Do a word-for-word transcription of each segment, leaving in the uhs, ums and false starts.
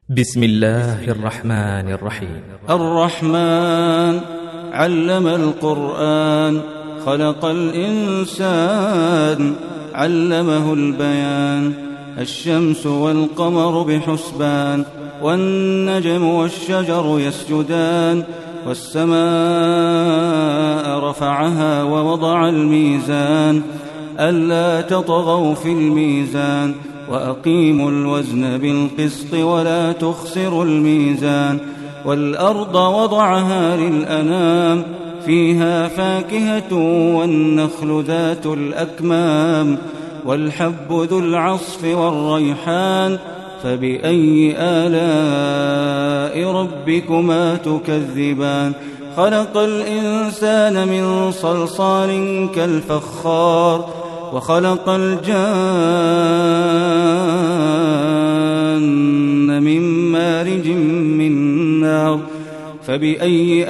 بسم الله الرحمن الرحيم. الرحمن علم القرآن، خلق الإنسان، علمه البيان. الشمس والقمر بحسبان، والنجم والشجر يسجدان. والسماء رفعها ووضع الميزان، ألا تطغوا في الميزان، وأقيموا الوزن بالقسط ولا تخسروا الميزان. والأرض وضعها للأنام، فيها فاكهة والنخل ذات الأكمام، والحب ذو العصف والريحان. فبأي آلاء ربكما تكذبان؟ خلق الإنسان من صلصال كالفخار، وخلق الجان من مارج من نار. فبأي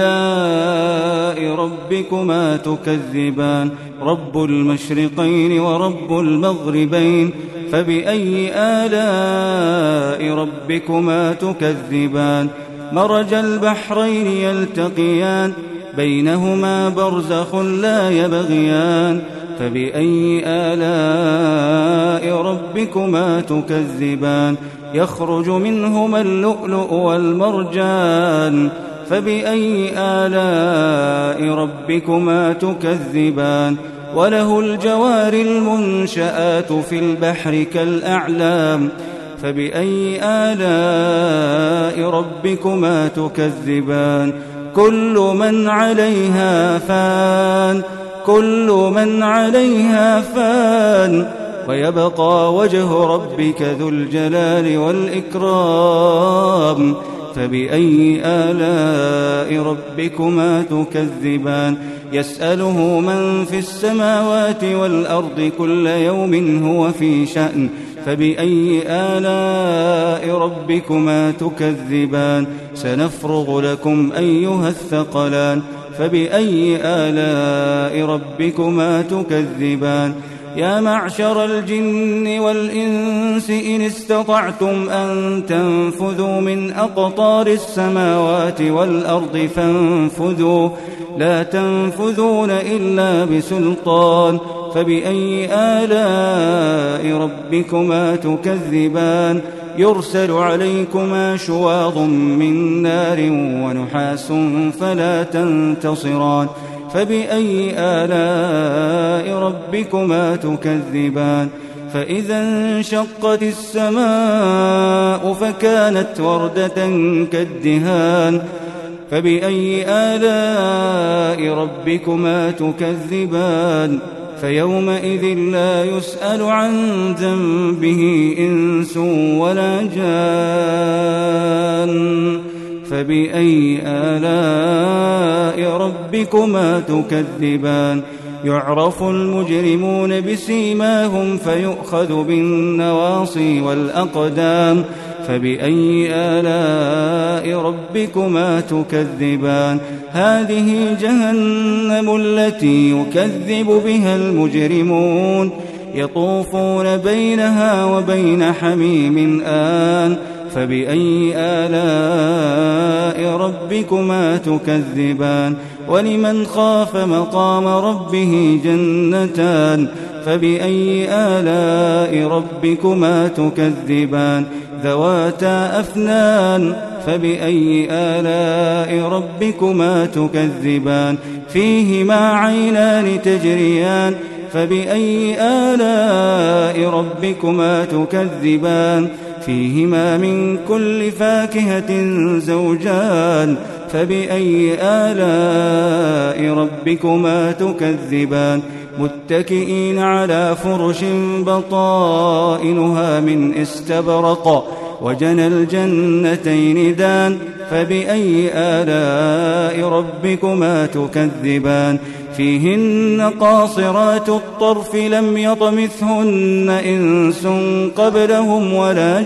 آلاء ربكما تكذبان؟ رب المشرقين ورب المغربين. فبأي آلاء ربكما تكذبان؟ مرج البحرين يلتقيان، بينهما برزخ لا يبغيان. فبأي آلاء ربكما تكذبان؟ يخرج منهما اللؤلؤ والمرجان. فبأي آلاء ربكما تكذبان؟ وله الجوار المنشآت في البحر كالأعلام. فبأي آلاء ربكما تكذبان؟ كل من عليها فان، كل من عليها فان، ويبقى وجه ربك ذو الجلال والإكرام. فبأي آلاء ربكما تكذبان؟ يسأله من في السماوات والأرض كل يوم هو في شأن. فبأي آلاء ربكما تكذبان؟ سنفرغ لكم أيها الثقلان. فبأي آلاء ربكما تكذبان؟ يا معشر الجن والإنس إن استطعتم أن تنفذوا من أقطار السماوات والأرض فانفذوا، لا تنفذون إلا بسلطان. فبأي آلاء ربكما تكذبان؟ يرسل عليكما شواظ من نار ونحاس فلا تنتصران. فبأي آلاء ربكما تكذبان؟ فإذا انشقت السماء فكانت وردة كالدهان. فبأي آلاء ربكما تكذبان؟ فيومئذ لا يسأل عن ذنبه إنس ولا جان. فبأي آلاء ربكما تكذبان؟ يعرف المجرمون بسيماهم فيؤخذ بالنواصي والأقدام. فبأي آلاء ربكما تكذبان؟ هذه جهنم التي يكذب بها المجرمون، يطوفون بينها وبين حميم آن. فبأي آلاء ربكما تكذبان؟ ولمن خاف مقام ربه جنتان. فبأي آلاء ربكما تكذبان؟ ذواتا أفنان. فبأي آلاء ربكما تكذبان؟ فيهما عينان تجريان. فبأي آلاء ربكما تكذبان؟ فيهما من كل فاكهة زوجان. فبأي آلاء ربكما تكذبان؟ متكئين على فرش بطائنها من استبرق، وجنى الجنتين دان. فبأي آلاء ربكما تكذبان؟ فيهن قاصرات الطرف لم يطمثهن إنس قبلهم ولا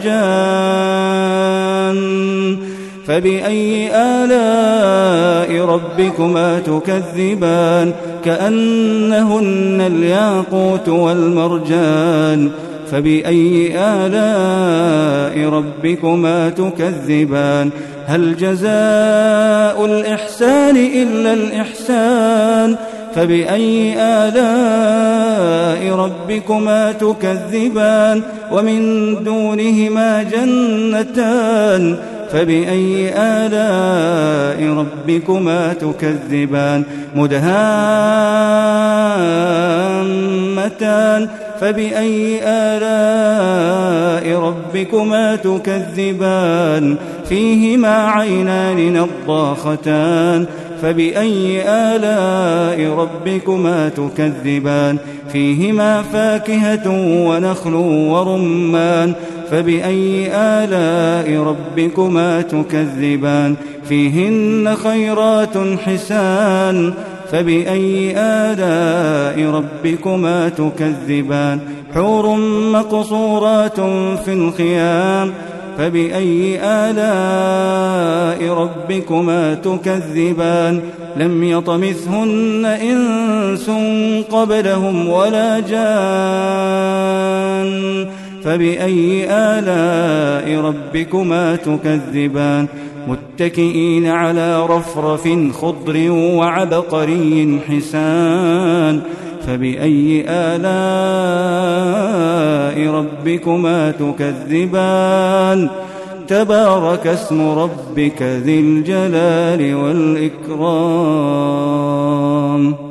جان. فبأي آلاء ربكما تكذبان؟ كأنهن الياقوت والمرجان. فبأي آلاء ربكما تكذبان هل جزاء الإحسان إلا الإحسان فبأي آلاء ربكما تكذبان ومن دونهما جنتان فبأي آلاء ربكما تكذبان مدهامتان فبأي آلاء ربكما تكذبان فيهما عينان نضاختان فبأي آلاء ربكما تكذبان فيهما فاكهة ونخل ورمان فبأي آلاء ربكما تكذبان فيهن خيرات حسان فبأي آلاء ربكما تكذبان حور مقصورات في الخيام فبأي آلاء ربكما تكذبان لم يطمثهن إنس قبلهم ولا جان فبأي آلاء ربكما تكذبان متكئين على رفرف خضر وعبقري حسان فبأي آلاء ربكما تكذبان تبارك اسم ربك ذي الجلال والإكرام.